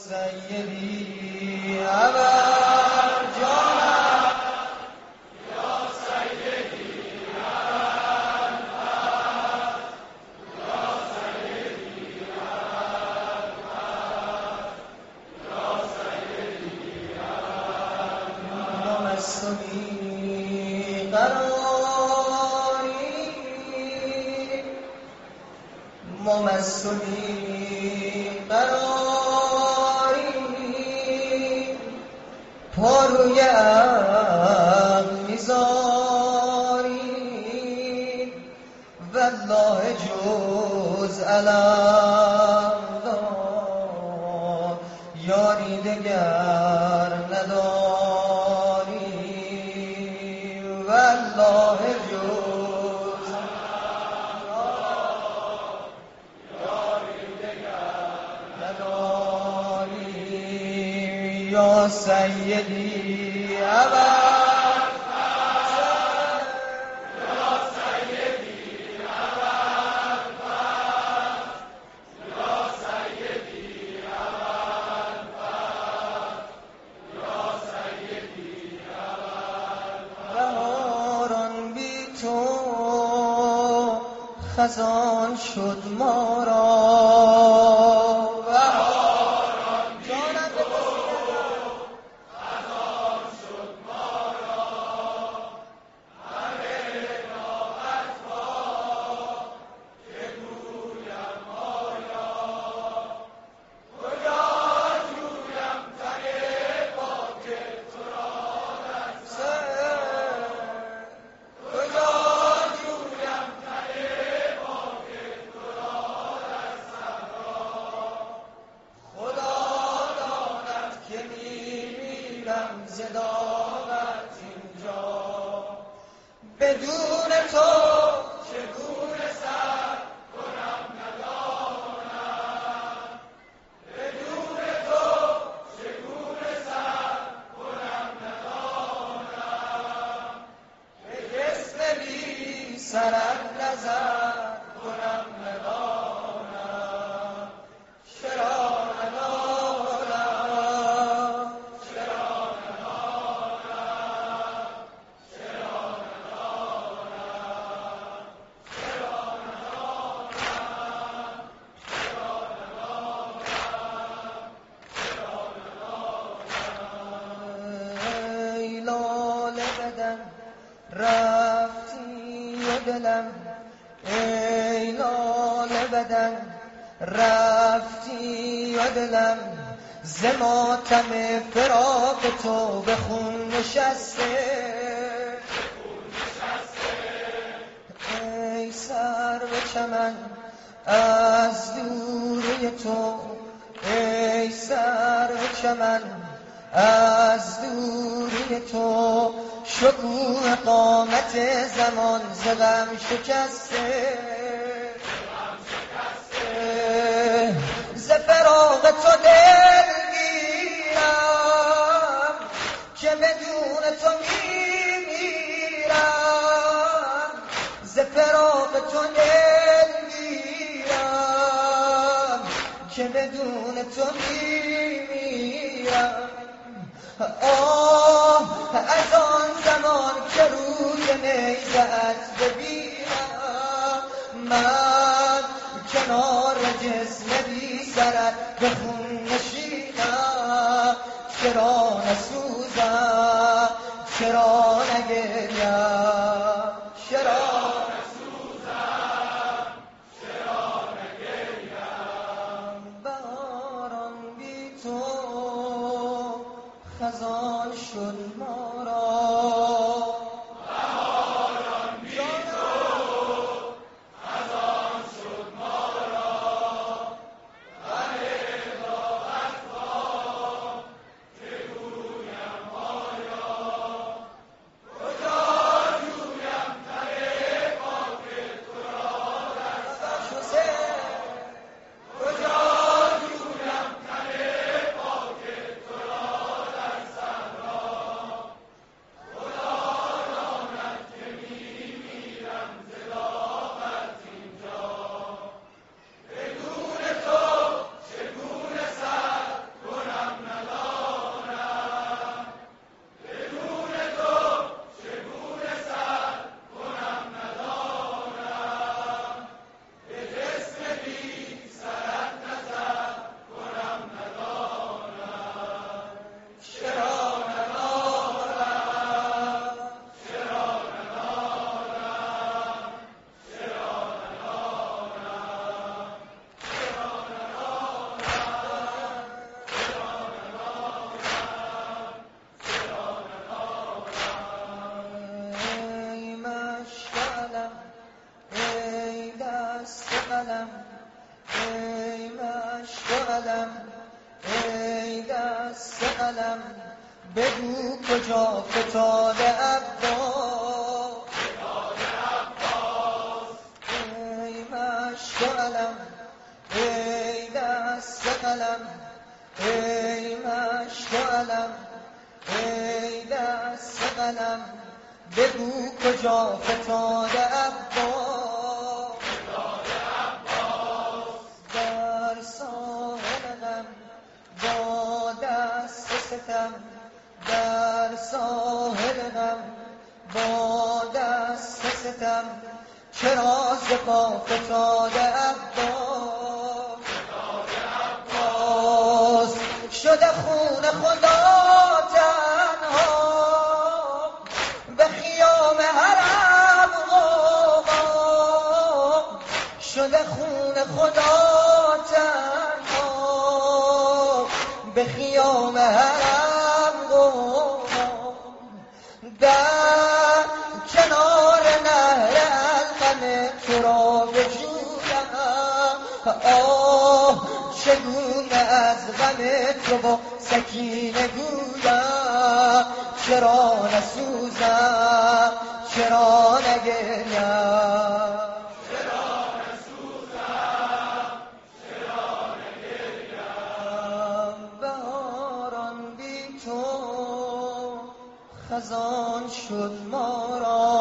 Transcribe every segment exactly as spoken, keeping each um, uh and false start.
سیدی ابر جانم یا سیدی ابر یا سیدی ابر یا سیدی ابر ممسنی قراری ممسنی قراری پاروی عقل میذاری والله جز علم دار یاری دگر نداری والله جز یا سیدی ابر یا سیدی ابر یا سیدی ابر یا سیدی ابر بهاران بی تو خزان شد ما را زداغت اینجا بدون تو چگونه سر کنم ندانم بدون تو چگونه سر کنم ندانم به جسم بی سرت نظر کنم ندانم چرا رفتی و دلم ای لاله بدن رفتی و دلم ز ماتم فراق تو به خون نشسته ای سرو چمن از دوری تو ای سرو چمن از دوری تو شکوه قامت زمان ز غم شکسته ز فراق تو دلگیرم که بدون تو میمیرم ز فراق تو دلگیرم که بدون تو میمیرم آه از آن زمان که روی نیزه‌ات ببینم من کنار جسم بی سرت به خون نشینم چرا نسوزم چرا نگریم چرا نسوزم چرا نگریم بهاران بی تو خزان شد ما را بهاران بی تو خزان شد ما را غم اضافت ها که گویم آیا کجا جویم تن پاک تو را در سر کجا جویم تن پاک تو را در صحرا دست قلم بگو کجا فتاده عباس ای مشت قلم ای دست قلم ای مشت قلم ای دست قلم بگو کجا فتاده عباس در ساحل غم با دست ستم در ساحل غم با دست ستم چرا ز پا فتاده عباس شده خون خدا تنها به خیام حرم غوغا شده خون خدا تنها به خیام حرم غوغا در کنار نهر القم تو را بجویم آه چگونه از غم تو با سکینه گویم چرا نسوزم چرا نگریم چرا نسوزم چرا نگریم بهاران بی تو خزان شد ما را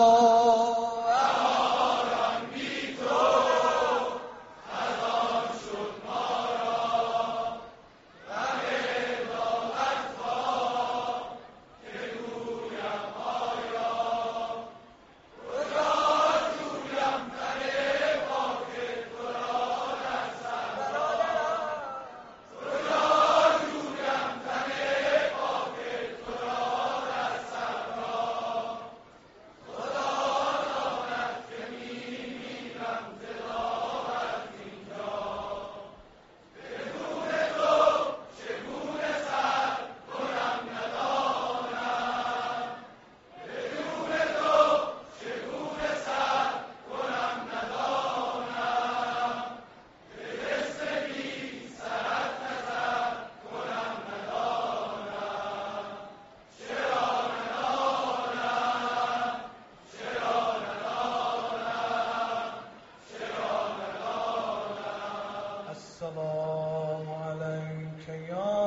السلام عليك يا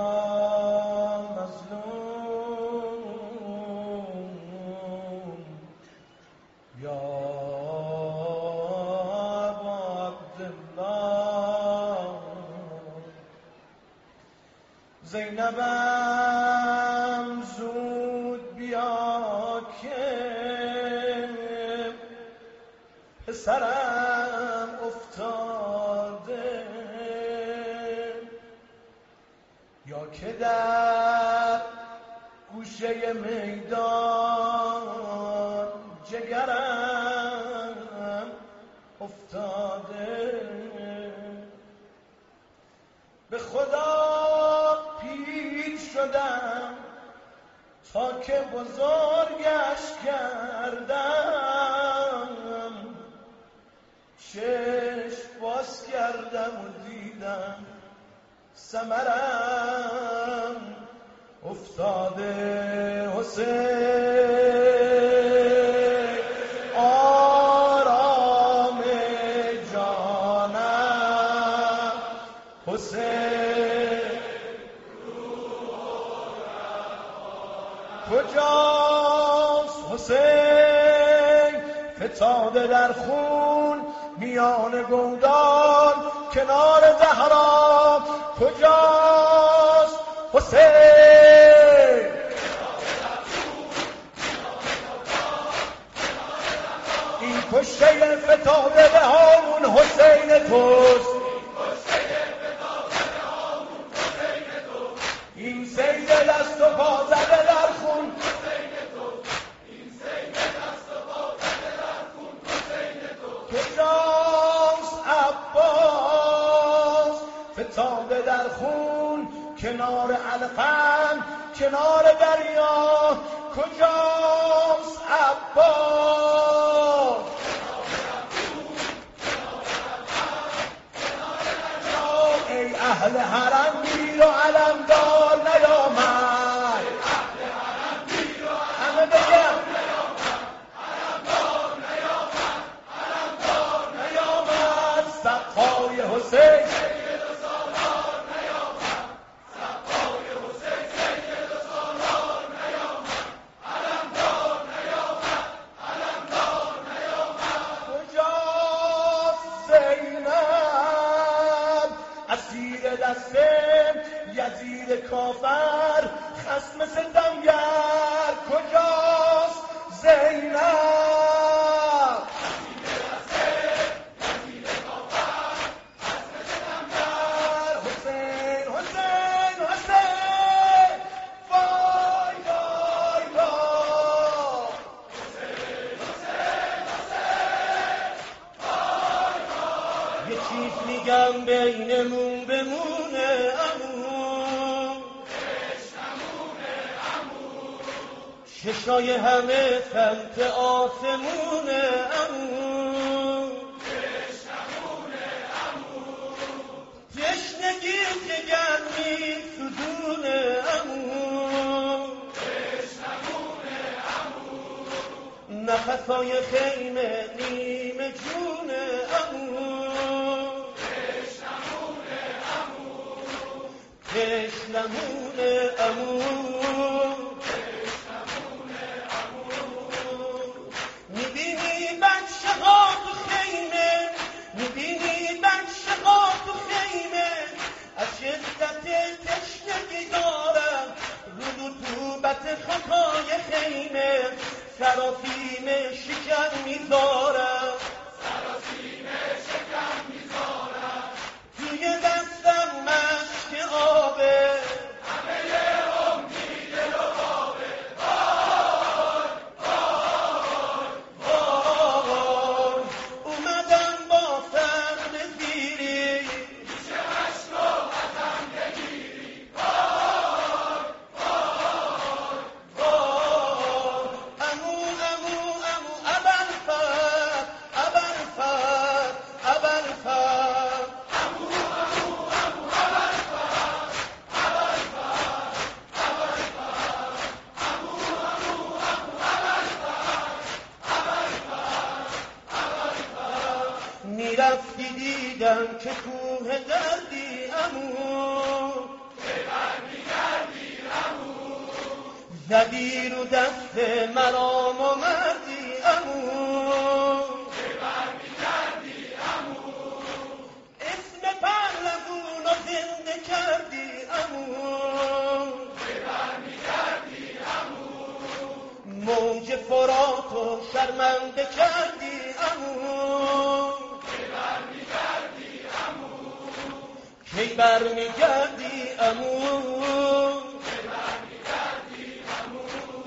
مظلوم يا أبا عبد الله زینبم زود بیا که پسرم افتاده یا که در گوشه میدان جگرم افتاده به خدا پیر شدم تا که بزرگش کردم چشم باز کردم و دیدم ثمرم افتاده حسین آرام جانم حسین کجاست حسین فتاده در خون میان گودان کنار زهرا کجاست حسین این کشته فتاده به هامون حسین توست این سید دست و پا زده در خون کجاست عباس فتاده در خون کنار علقم کنار دریا کجاست عباس ای اهل حرم گیر و علمدار حسین یزید کافر خصم ستمگر کجاست زینب میگم بینمون بمونه عمو چشای همه سمت آسمونه عمو تشنگی جگر می سوزونه عمو نفسای خیمه نیمه جونه عمو تشنمونه عمو میبینی بچه ها تو خیمه میبینی بچه ها تو خیمه از شدت تشنگی دارم رو رطوبت خطای خیمه سراسیم شکر میذارم سراسیم شکر میذارم توی دستم مشک آبه همه امید رو آبه وای وای وای اومدم با سر زیری میشه عشق رو ازم بگیری وای وای وای امو امو امو ابوالفضل ابوالفضل ابوالفضل میرفتی دیدم که کوه دردی عمو ببر میگردی عمو زدی رو دست مرام و مردی عمو ببر میگردی عمو اسم پهلوون رو زنده کردی عمو ببر میگردی عمو موج فرات و شرمنده کردی عمو کی برمیگردی عمو کی برمیگردی عمو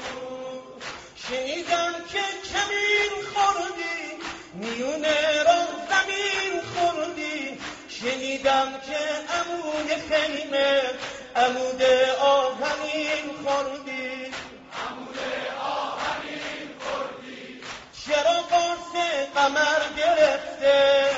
شنیدم که کمین خوردی میونه را زمین خوردی شنیدم که عموی خیمه عمود آهنین خوردی عمود آهنین خوردی چرا قرص قمر گرفته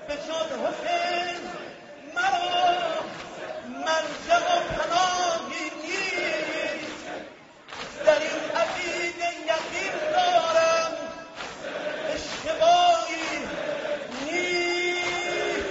به جز حسین مرا مرجع و پناهی نیست. در این عقیده یقین دارم اشتباهی نیست.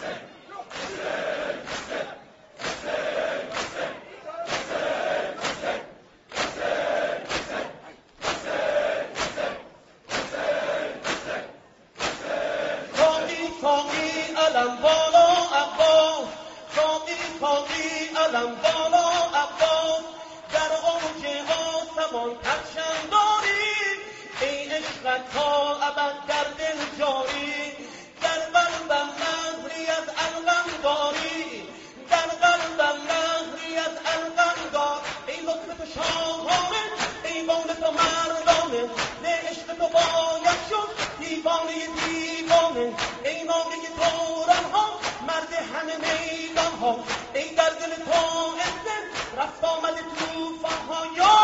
ساقی علم بالا عباس، ساقی ساقی علم بالا عباس، در اوج آسمان پرچم داری، ای عشقت تا ابد در دل جاری. در قلبم نظری از علقم داری، در قلبم نظری از علقم دار. ای لطف تو شاهانه، ای بان تو مردانه، نه عشق تو باید شد دیوانه دیوانه. ای نامه تورم ها، مرد همه میدان ها، ای در دل تو عزت رفت آمد توفان ها. یا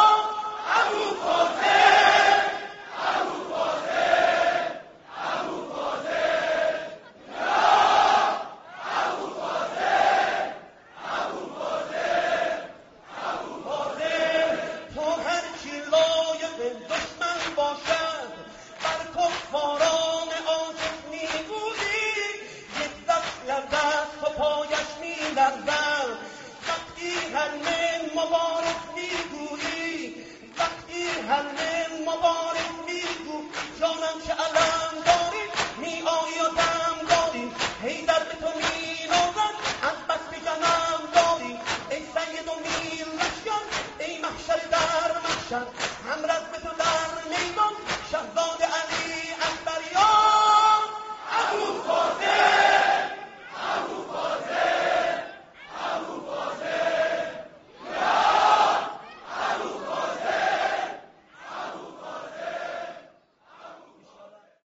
ابوالفضل، ابوالفضل، ابوالفضل، یا ابوالفضل، ابوالفضل، ابوالفضل. تو هرچی لایق دشمن باشد بر کفاران عاجز میگویی، یک دست لرزد تو پایش میلرزد. وقتی هر من مبارک میگویی، وقتی هر من مبارک میگو، جانم چه علم داری، می آیی و دم داری. حیدر به تو مینازد از بس به جنم داری. ای سید و میل لشکر، ای محشر در محشر،